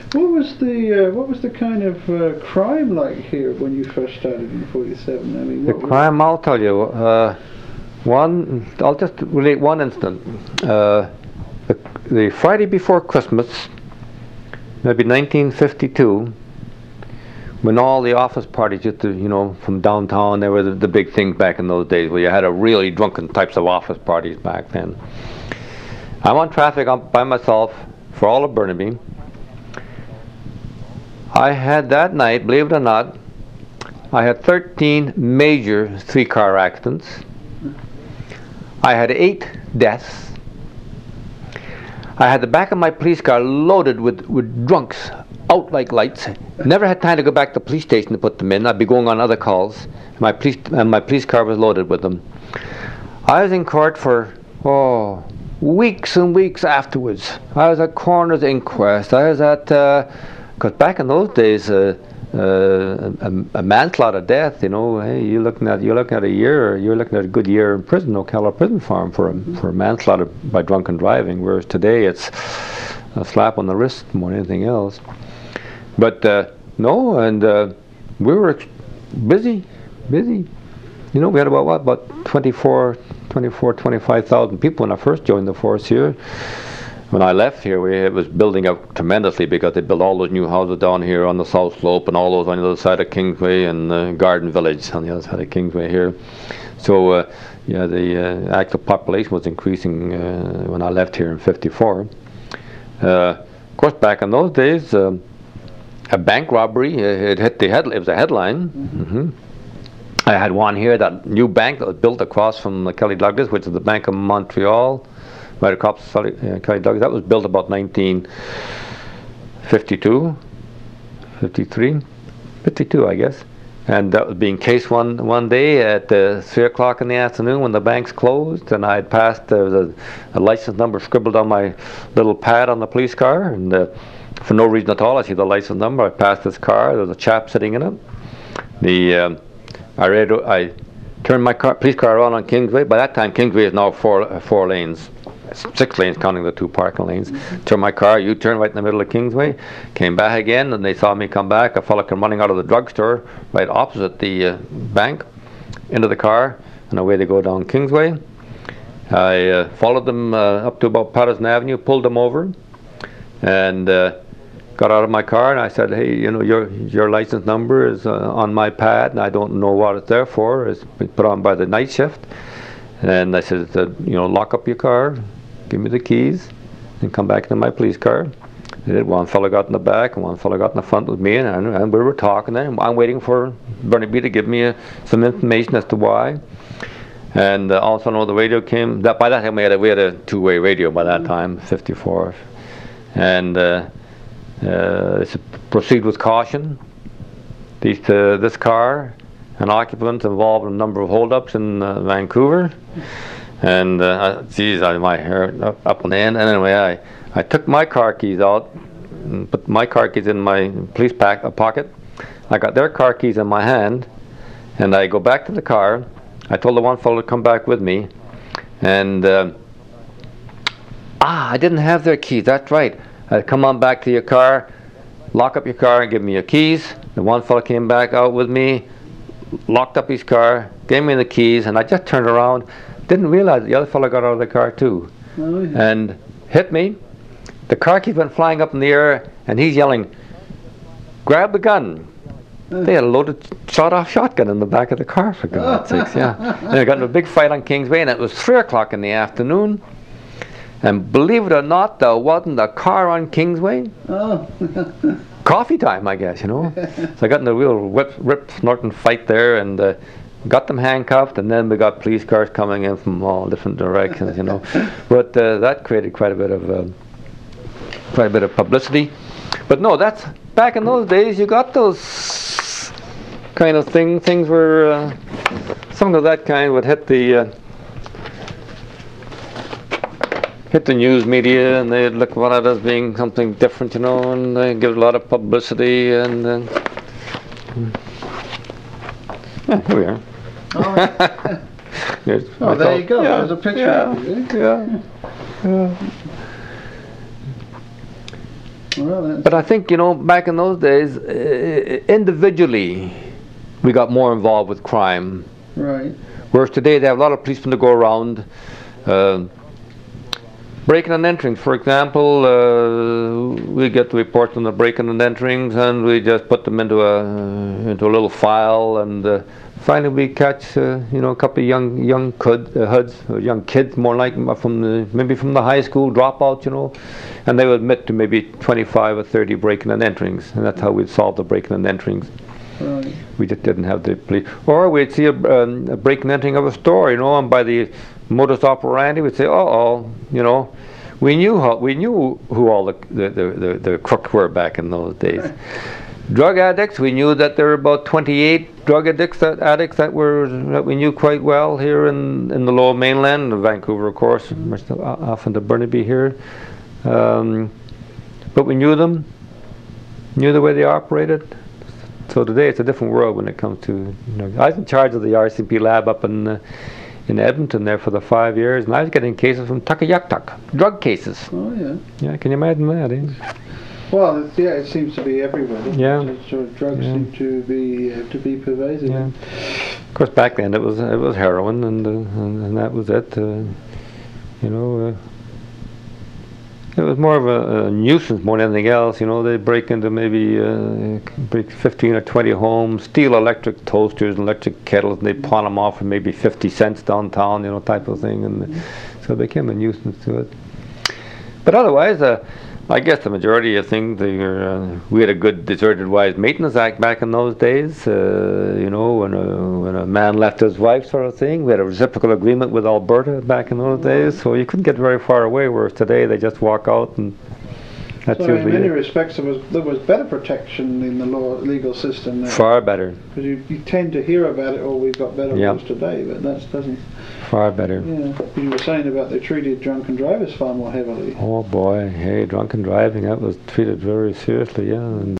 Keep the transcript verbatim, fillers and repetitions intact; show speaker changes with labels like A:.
A: What was the uh, what was the kind of uh, crime like here when you first started in forty-seven? I mean,
B: the crime, I'll tell you. Uh, one, I'll just relate one incident. Uh, the, the Friday before Christmas, maybe nineteen fifty-two, when all the office parties used to, you know, from downtown, they were the, the big things back in those days, where you had a really drunken types of office parties back then. I'm on traffic up by myself for all of Burnaby. I had that night, believe it or not, I had thirteen major three-car accidents. I had eight deaths. I had the back of my police car loaded with, with drunks out like lights. Never had time to go back to the police station to put them in. I'd be going on other calls. My police, and my police car was loaded with them. I was in court for, oh, weeks and weeks afterwards. I was at coroner's inquest. I was at, because uh, back in those days, uh, uh, a, a manslaughter death, you know, hey, you're looking at you're looking at a year, you're looking at a good year in prison, Ocala Prison Farm for a, for a manslaughter by drunken driving. Whereas today it's a slap on the wrist more than anything else. But uh, no, and uh, we were busy, busy. You know, we had about what, about twenty-four, twenty-five thousand people when I first joined the force here. When I left here, we, it was building up tremendously because they built all those new houses down here on the south slope and all those on the other side of Kingsway and uh, Garden Village on the other side of Kingsway here. So, uh, yeah, the uh, actual population was increasing uh, when I left here in fifty-four. Uh, of course, back in those days, um, a bank robbery, uh, it hit the head, it was a headline. Mm-hmm. Mm-hmm. I had one here, that new bank that was built across from uh, Kelly Douglas, which is the Bank of Montreal, right across uh, Kelly Douglas. That was built about nineteen fifty-two, fifty-three, fifty-two, I guess. And that was being cased one one day at uh, three o'clock in the afternoon when the banks closed, and I had passed, there was a, a license number scribbled on my little pad on the police car, and uh, for no reason at all, I see the license number. I passed this car, there was a chap sitting in it. The um, I read, I turned my car, police car around on Kingsway. By that time, Kingsway is now four uh, four lanes, six lanes counting the two parking lanes. Mm-hmm. Turned my car, U-turned right in the middle of Kingsway, came back again, and they saw me come back. A fellow came running out of the drugstore right opposite the uh, bank, into the car, and away they go down Kingsway. I uh, followed them uh, up to about Patterson Avenue, pulled them over, and uh, got out of my car, and I said, hey, you know, your your license number is uh, on my pad, and I don't know what it's there for. It's been put on by the night shift. And I said, uh, you know, lock up your car, give me the keys, and come back into my police car. They did. One fellow got in the back, and one fellow got in the front with me, and, and we were talking. And I'm waiting for Burnaby to give me uh, some information as to why. And uh, also, know the radio came. That by that time we had a, we had a two-way radio by that time, fifty-four, and. Uh, Uh, proceed with caution. These, uh, this car and occupants involved in a number of holdups in uh, Vancouver, and uh, geez, I, my hair up, up on the end. And anyway, I, I took my car keys out, and put my car keys in my police pack, uh, pocket. I got their car keys in my hand, and I go back to the car. I told the one fellow to come back with me, and uh, ah, I didn't have their keys. That's right. Uh, come on back to your car, lock up your car and give me your keys. The one fellow came back out with me, locked up his car, gave me the keys, and I just turned around, didn't realize the other fellow got out of the car too, oh, yeah. and hit me. The car keys went flying up in the air, and he's yelling, grab the gun. Uh. They had a loaded shot-off shotgun in the back of the car, for God's sakes, yeah. And I got in a big fight on Kingsway, and it was three o'clock in the afternoon. And believe it or not, there wasn't a car on Kingsway. Oh. Coffee time, I guess, you know. So I got in a real whip, rip, snorting fight there, and uh, got them handcuffed, and then we got police cars coming in from all different directions, you know. But uh, that created quite a bit of uh, quite a bit of publicity. But no, that's back in those days. You got those kind of thing. Things were uh, something of that kind would hit the. Uh, hit the news media, and they'd look at it as being something different, you know, and they give it a lot of publicity, and uh, yeah, here we are.
A: Oh,
B: Yes,
A: oh there thought, you go.
B: Yeah,
A: There's a picture
B: yeah,
A: of you.
B: Yeah. yeah.
A: Well, that's,
B: But I think, you know, back in those days, uh, individually, we got more involved with crime.
A: right.
B: Whereas today, they have a lot of policemen to go around. Uh, breaking and entering, for example, uh, we get the reports on the breaking and enterings, and we just put them into a into a little file, and uh, finally we catch, uh, you know, a couple of young young cud, uh, huds, or young kids, more like from the, maybe from the high school dropouts, you know, and they would admit to maybe twenty-five or thirty breaking and enterings, and that's how we'd solve the breaking and enterings.
A: Right.
B: We just didn't have the police. Or we'd see a, um, a breaking and entering of a store, you know, and by the modus operandi, we'd say, "Uh-oh," you know. We knew how, we knew who all the the, the, the the crooks were back in those days.
A: Right.
B: Drug addicts, we knew that there were about twenty-eight drug addicts that addicts that were that we knew quite well here in in the Lower Mainland, Vancouver, of course, much often to Burnaby here. Um, but we knew them, knew the way they operated. So today it's a different world when it comes to, you know, I was in charge of the R C M P lab up in uh, in Edmonton there for the five years, and I was getting cases from Tukayaktuk, drug cases.
A: Oh, yeah.
B: Yeah, can you imagine that, eh?
A: Well, it's, yeah, it seems to be everywhere. doesn't
B: Yeah.
A: it? Sort of drugs
B: Yeah.
A: seem to be uh, to be pervasive.
B: Yeah. Of course, back then it was it was heroin, and uh, and, and that was it. Uh, you know, uh, it was more of a, a nuisance more than anything else. You know, they break into maybe uh, break fifteen or twenty homes, steal electric toasters and electric kettles, and they pawn them off for maybe fifty cents downtown. You know, type of thing, and mm-hmm. so it became a nuisance to it. But otherwise, uh, I guess the majority of things, they were, uh, we had a good Deserted Wives Maintenance Act back in those days. Uh, you know, when a, when a man left his wife, sort of thing. We had a reciprocal agreement with Alberta back in those days, so you couldn't get very far away. Whereas today, they just walk out, and that's
A: So in
B: usually
A: many
B: it.
A: respects, there was there was better protection in the law legal system there.
B: Far better,
A: Because you, you tend to hear about it, oh, we've got better
B: Yeah.
A: laws today, but that doesn't.
B: far better.
A: Yeah, 'cause you were saying about they treated drunken drivers far more heavily.
B: Oh boy, hey, drunken driving, that was treated very seriously, yeah. And